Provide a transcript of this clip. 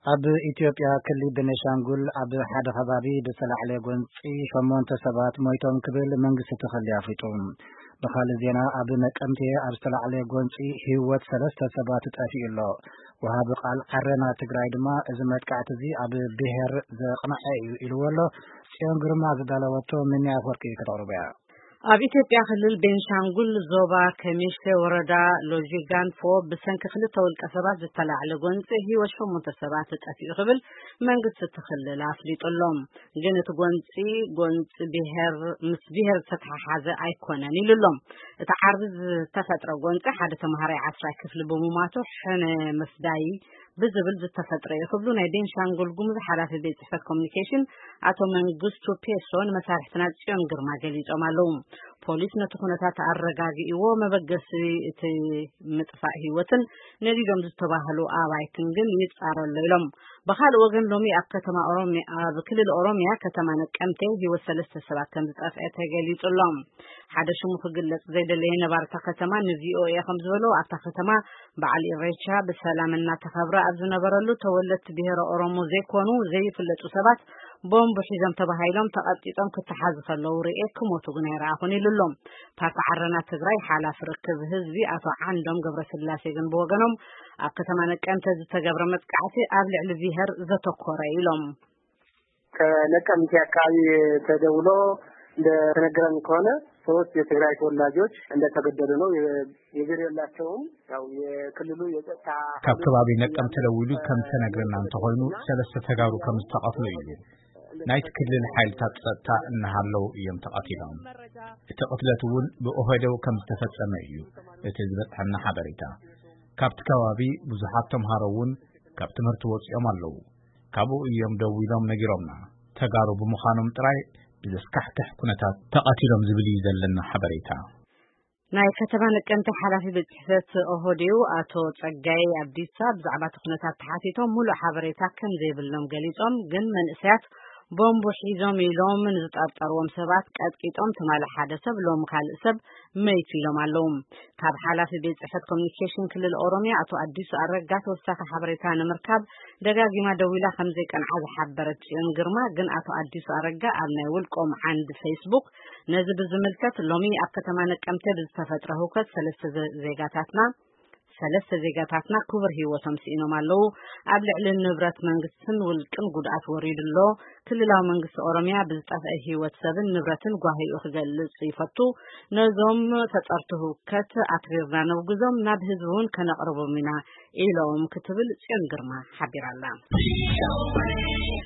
ኣብ ኢትዮጵያ ክልል ቤኒሻንጉል ኣብ ሓደ ከባቢ ብዝተላዕለ ጎንፂ 8 ሰባት ሞይቶም ክብል መንግስቲ ተኸሊ ኣፍሊጡ። ብኻልእ ዜና ኣብ ነቀምቴ ኣብ ዝተላዕለ ጎንፂ ህይወት 3 ሰባት ጠፊኡ ኣሎ። ወሃቢ ቃል ዓረና ትግራይ ድማ እዚ መጥቃዕቲ እዚ ኣብ ብሔር ዘቕንዐ እዩ ኢልዎ ኣሎ። ጽዮን ግርማ ዝዳለወቶ ምንያ ወርቂ ከተቕርበ እያ። ኣብ ኢትዮጵያ ክልል ቤኒሻንጉል ዞባ ከሚሼ ወረዳ ሎጂጋንፎ ብሰንኪ ክልተ ውልቀ ሰባት ዝተላዕለ ጎንፂ ህይወት 8 ሰባት ጠፊኡ ክብል መንግስቲ ተኽልል ኣፍሊጡሎም። ግን እቲ ጎንፂ ምስ ብሔር ዝተተሓሓዘ ኣይኮነን ኢሉሎም። እቲ ዓርቢ ዝተፈጥረ ጎንፂ ሓደ ተምሃራይ 10 ክፍሊ ብምማቱ ሕነ መስዳይ ብዝብል ዝተፈጥረ ይኽብሉ ናይ ቤኒሻንጉል ጉሙዝ ሓላፊ ቤት ጽሕፈት ኮሙኒኬሽን አቶ መንግስቱ ፔሶን መሳርሕትና ጽዮን ግርማ ገሊጾም ኣለዉ። ፖሊስ ነቲ ኩነታት ኣረጋጊእዎ መበገሲ እቲ ምጥፋእ ህይወትን ነዲዶም ዝተባህሉ ኣባይትን ግን ይጻረሉ ኢሎም። በኻልእ ወገን ሎሚ ኣብ ክልል ኦሮሚያ ከተማ ነቀምቴ ህይወት 3 ሰባት ከም ዝጠፍአ ተገሊጹሎም። ሓደ ሽሙ ክግለጽ ዘይደለየ ነባርታ ከተማ ንቪኦኤ ከም ዝበሎ ኣብታ ከተማ በዓል ኢሬቻ ብሰላም እናተኸብረ ኣብ ዝነበረሉ ተወለድቲ ብሔረ ኦሮሞ ዘይኮኑ ዘይፍለጡ ሰባት ቦምብ ሒዞም ተባሂሎም ተቐጢጦም ክትሓዙ ከለዉ ርኤ ክሞቱ ግን ኣይረኣኹን ኢሉሎም። ፓርቲ ዓረና ትግራይ ሓላፊ ርክብ ህዝቢ አቶ ዓንዶም ገብረስላሴ ግን ብወገኖም ኣብ ከተማ ነቀምቴ ዝተገብረ መጥቃዕቲ ኣብ ልዕሊ ብሔር ዘተኮረ ኢሎም። ከነቀምቴ አካባቢ ተደውሎ እንደተነገረን ከሆነ 3 የትግራይ ተወላጆች እንደተገደሉ ነው። የገደላቸውም ያው የክልሉ የጸጥታ ከአካባቢ ነቀምቴ ተደውሉ ከም ተነግረና እንተኾይኑ 3 ተጋሩ ከም ዝተቀትሉ እዩ። ናይት ክልል ሓይልታት ጸጥታ እናሃለው እዮም ተቀቲሎም። እቲ ቅትለት እውን ብኦህዴው ከም ዝተፈጸመ እዩ እቲ ዝበጽሐና ሓበሬታ። ካብቲ ከባቢ ብዙሓት ተምሃሮ እውን ካብ ትምህርቲ ወጽኦም ኣለዉ። ካብኡ እዮም ደው ኢሎም ነጊሮምና ተጋሩ ብምዃኖም ጥራይ ብዘስካሕክሕ ኩነታት ተቀቲሎም ዝብል ዘለና ሓበሬታ። ናይ ከተማ ነቀምቴ ሓላፊ ቤት ጽሕፈት ኦህዴው አቶ ጸጋይ አብዲሳ ብዛዕባ ኩነታት ተሓቲቶም ሙሉእ ሓበሬታ ከም ዘይብሎም ገሊጾም ግን መንእሰያት ቦምብ ሒዞም ኢሎም ንዝጠርጠርዎም ሰባት ቀጥቂጦም ትማል ሓደ ሰብ ሎም ካልእ ሰብ መይት ኢሎም ኣለዉ። ካብ ሓላፊ ቤት ጽሕፈት ኮሙኒኬሽን ክልል ኦሮሚያ አቶ አዲሱ አረጋ ተወሳኺ ሓበሬታ ንምርካብ ደጋጊማ ደዊላ ከም ዘይቀንዓ ዝሓበረት ጽዮን ግርማ ግን አቶ አዲሱ አረጋ ኣብ ናይ ውልቆም ዓንዲ ፌስቡክ ነዚ ብዝምልከት ሎሚ ኣብ ከተማ ነቀምቴ ብዝተፈጥረ ሁከት 3 ዜጋታትና ክቡር ህይወቶም ሲኢኖም ኣለዉ። ኣብ ልዕሊ ንብረት መንግስትን ውልቅን ጉድኣት ወሪድሎ ክልላዊ መንግስቲ ኦሮሚያ ብዝጠፍአ ህይወት ሰብን ንብረትን ጓሂኡ ክገልጽ ይፈቱ። ነዞም ተጸርቱ ሁከት ኣክሪርና ነውግዞም ናብ ህዝቢ እውን ከነቕርቦም ኢና ኢሎም ክትብል ጽዮን ግርማ ሓቢራላ።